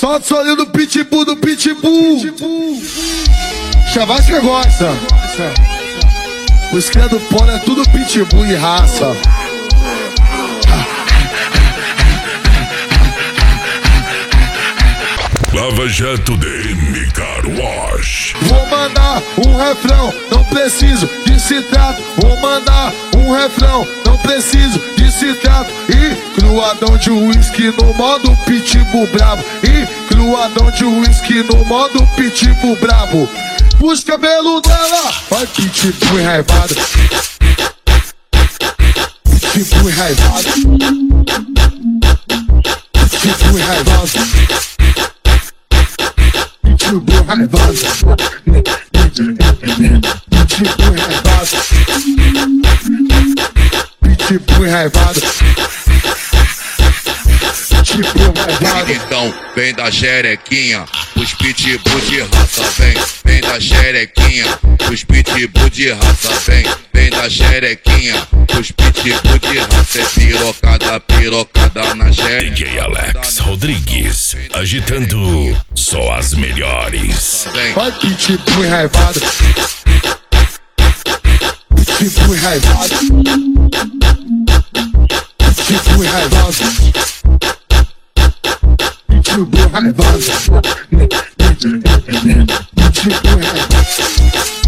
Solta o solinho do pitbull, do pitbull. Chavasca gosta. Os cria do polo é tudo pitbull e raça. Lava Jato DM Car Wash. Vou mandar um refrão, não preciso de citrato. Vou mandar um refrão, não preciso de citrato. E cruadão de uísque no modo pitbull brabo. E cruadão de uísque no modo pitbull brabo. Puxa o cabelo dela, vai pitbull enraivado. Pitbull enraivado. Pitbull enraivado. Pitbull enraivado. Pitbull enraivado. Pitbull enraivado. Então, vem da xerequinha, os pitbull de raça, vem da xerequinha, os pitbull de raça, vem da xerequinha, os pitbull de raça, é pirocada na xerequinha. DJ Alex Rodrigues, agitando só as melhores. Vai pitbull enraivado. Pitbull enraivado. Pitbull enraivado. Pitbull enraivado. Pitbull enraivado.